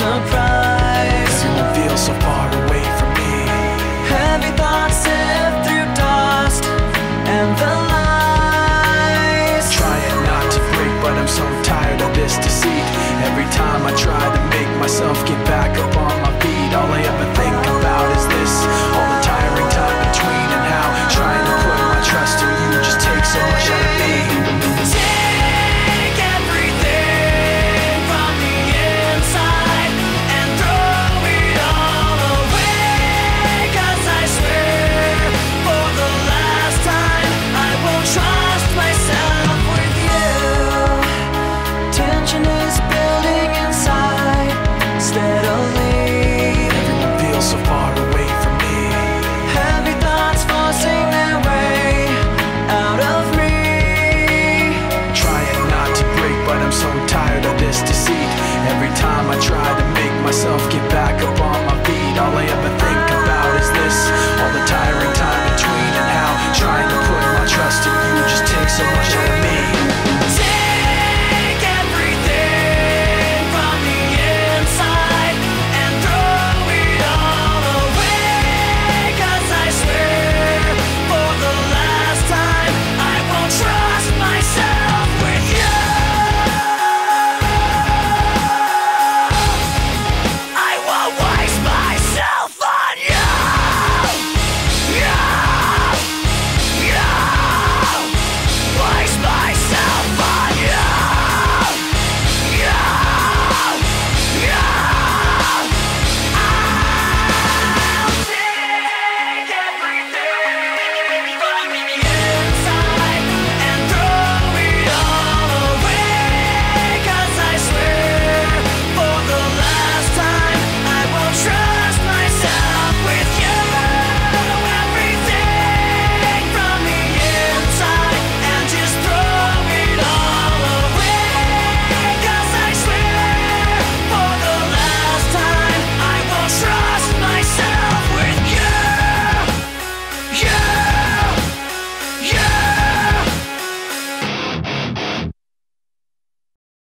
surprise. Everyone feels so far away from me. Heavy thoughts sift through dust and the lies. Trying not to break, but I'm so tired of this deceit. Every time I try to make myself get back up on my feet, all I ever think about is this. All the tiring time between, and how trying to put my trust in you just takes so much out of me. Take everything from the inside and throw it all away. 'Cause I swear, for the last time, I will trust myself with you. Tension is building inside steadily. Everyone feels so far away from me. Heavy thoughts forcing their way out of me. Trying not to break, but I'm so tired of this deceit. Every time I try to make myself get back